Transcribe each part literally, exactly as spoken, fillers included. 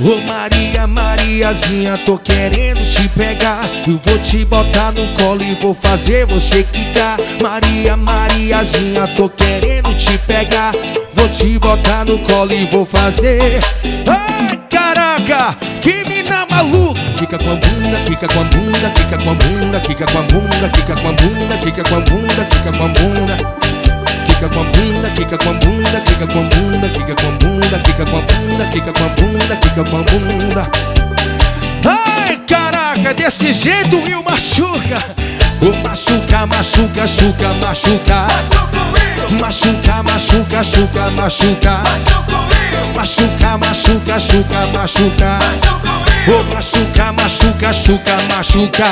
Ô Maria, Mariazinha, tô querendo te pegar. Eu vou te botar no colo e vou fazer você quicar. Maria, Mariazinha, tô querendo te pegar. Vou te botar no colo e vou fazer. Ai, caraca, que mina maluca. Fica com a bunda, fica com a bunda, fica com a bunda, fica com a bunda, fica com a bunda, fica com a bunda, fica com a bunda. Fica com a bunda, fica com a bunda, fica com a bunda, fica com a bunda, fica com a bunda, fica com a bunda, fica com a bunda. Ai, caraca, desse jeito e o machuca. O machuca, machuca, machuca, machuca. Machuca, machuca, machuca, machuca. Machuca, machuca, machuca, machuca. O machuca, machuca, machuca, machuca.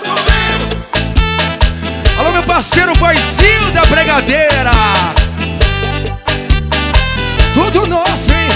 Alô, meu parceiro voizinho da Bregadeira. Tudo nosso, hein?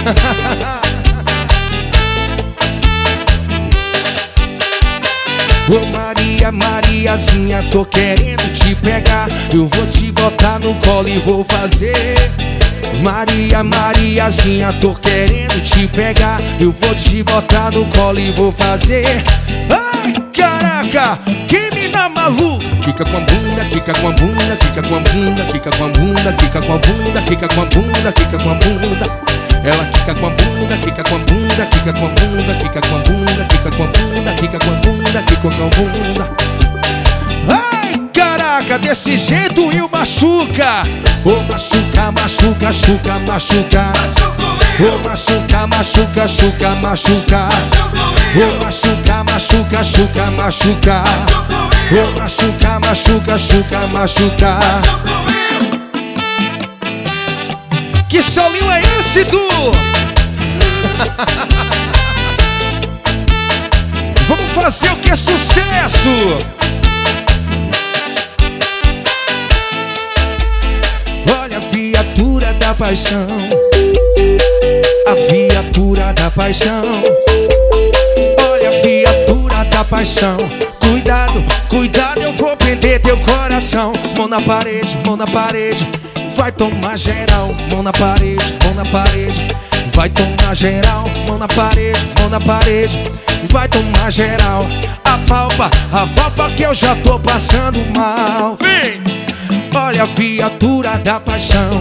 Ô Maria, Mariazinha, tô querendo te pegar. Eu vou te botar no colo e vou fazer. Maria, Mariazinha, tô querendo te pegar. Eu vou te botar no colo e vou fazer. Ai, caraca, que mina maluca. Fica com a bunda, fica com a bunda, fica com a bunda, fica com a bunda, fica com a bunda, fica com a bunda, fica com a bunda. Ela fica com a bunda, fica com a bunda, fica com a bunda, fica com a bunda, fica com a bunda, fica com a bunda, fica com a bunda. Ai, caraca, desse jeito e o machuca. Ô machuca, machuca, machuca, machuca. Ô machuca, machuca, machuca, machuca. Ô machuca, machuca, machuca, machuca. Ô machuca, machuca, machuca, machuca. Que solinho é esse, Du? Vamos fazer o que é sucesso. Olha a viatura da paixão. A viatura da paixão. Olha a viatura da paixão. Cuidado, cuidado, eu vou prender teu coração. Mão na parede, mão na parede. Vai tomar geral, mão na parede, mão na parede. Vai tomar geral, mão na parede, mão na parede. Vai tomar geral. Apalpa, apalpa que eu já tô passando mal. Vem! Olha a viatura da paixão.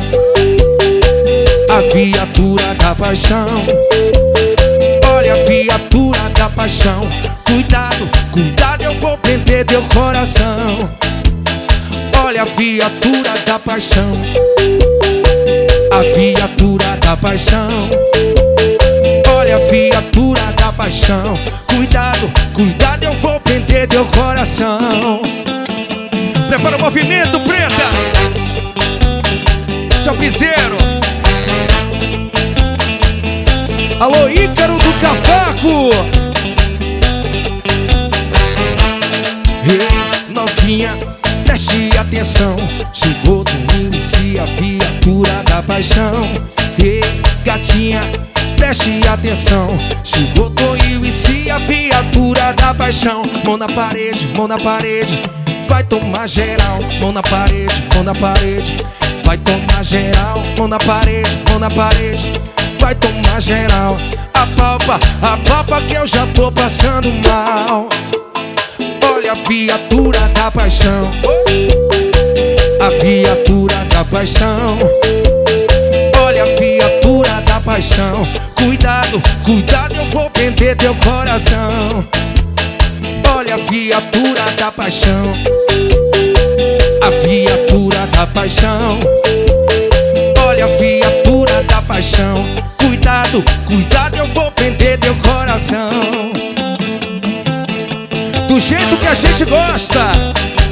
A viatura da paixão. Olha a viatura da paixão. Cuidado, cuidado, eu vou prender teu coração. Olha a viatura da paixão. A viatura da paixão. Olha a viatura da paixão. Cuidado, cuidado, eu vou prender teu coração. Prepara o movimento, preta. Seu piseiro. Alô, Ícaro do Cavaco. Ei, novinha, preste atenção. Chegou domingo e a viatura da paixão. Ei, gatinha, preste atenção. Chegou domingo e a viatura da paixão. Mão na parede, mão na parede. Vai tomar geral, mão na parede, mão na parede. Vai tomar geral, mão na parede, mão na parede. Vai tomar geral. Apalpa, apalpa que eu já tô passando mal. Olha a viatura da paixão. A viatura da paixão. Olha a viatura da paixão. Cuidado, cuidado, eu vou prender teu coração. Olha a viatura da paixão. A viatura da paixão. Olha a viatura da paixão. Cuidado, cuidado, eu vou prender teu coração. Do jeito que a gente gosta.